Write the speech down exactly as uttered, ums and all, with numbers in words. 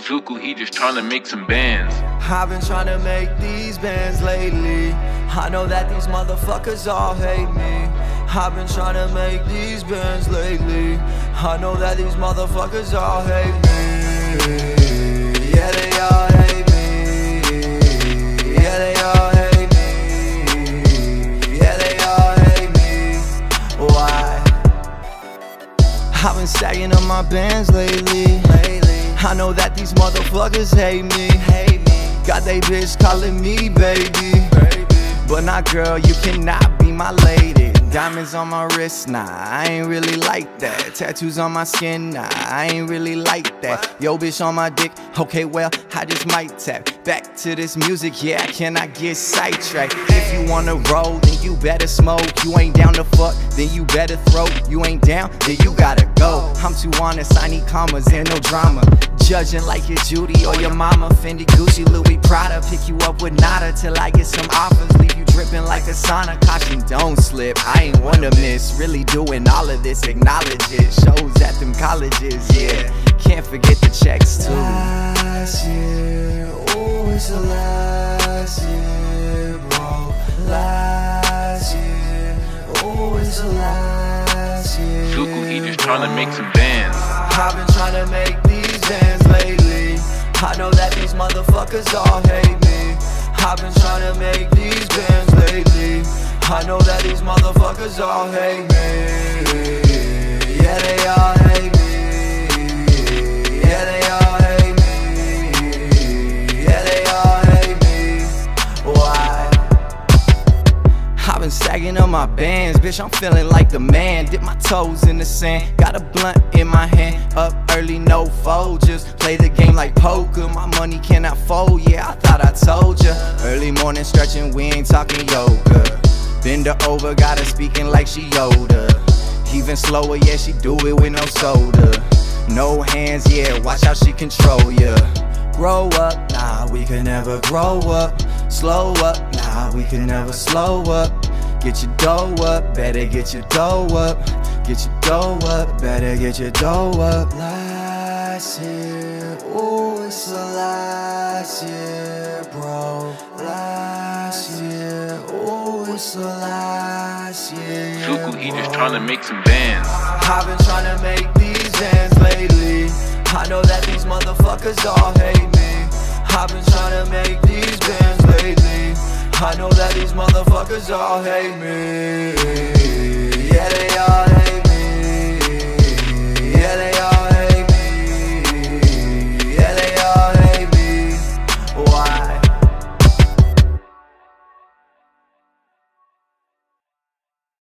Zuku, he just tryna make some bands. I've been trying to make these bands lately. I know that these motherfuckers all hate me. I've been trying to make these bands lately. I know that these motherfuckers all hate me. Yeah, they all hate me. Yeah, they all hate me. Yeah, they all hate me. Why? I've been stacking up my bands lately. I know that these motherfuckers hate me. Got they bitch calling me baby, but nah girl, you cannot be my lady. Diamonds on my wrist, nah, I ain't really like that. Tattoos on my skin, nah, I ain't really like that. Yo bitch on my dick, okay well, I just might tap. Back to this music, yeah, can I get sidetracked? If you wanna roll, then you better smoke. You ain't down to fuck, then you better throw. You ain't down, then you gotta go. I'm too honest, I need commas and no drama. Judging like you're Judy or your mama. Fendi, Gucci, Louis, Prada. Pick you up with nada till I get some offers. Leave you dripping like a sauna. Caution, don't slip, I ain't one to miss. Really doing all of this, acknowledge it. Shows at them colleges, yeah. Can't forget the checks too. Last year, oh it's the last year, bro. Last year, oh it's the last year. Zuku, he just tryna make some bands. I've been trying to make these bands lately. I know that these motherfuckers all hate me. I've been trying to make these bands lately. I know that these motherfuckers all hate me. Yeah, they all hate me. Yeah, they all hate me. Yeah, they all hate me. Why? I've been stacking up my bands, bitch, I'm feeling like the man. Dip my toes in the sand, got a blunt in my hand. Up early, no fold, just play the game like poker. My money cannot fold, yeah, I thought I told ya. Early morning stretching, we ain't talking yoga. Bend her over, got her speaking like she Yoda. Even slower, yeah, she do it with no soda. No hands, yeah, watch how she control ya. Grow up, nah, we could never grow up. Slow up, nah, we could never slow up. Get your dough up, better get your dough up. Get your dough up, better get your dough up. Last year, ooh, it's the last year, bro. Last year, ooh, it's the last year. Zuku, he just tryna make some bands. I've been trying to make these bands lately. I know that these motherfuckers all hate me. I've been trying to make these bands lately. I know that these motherfuckers all hate me.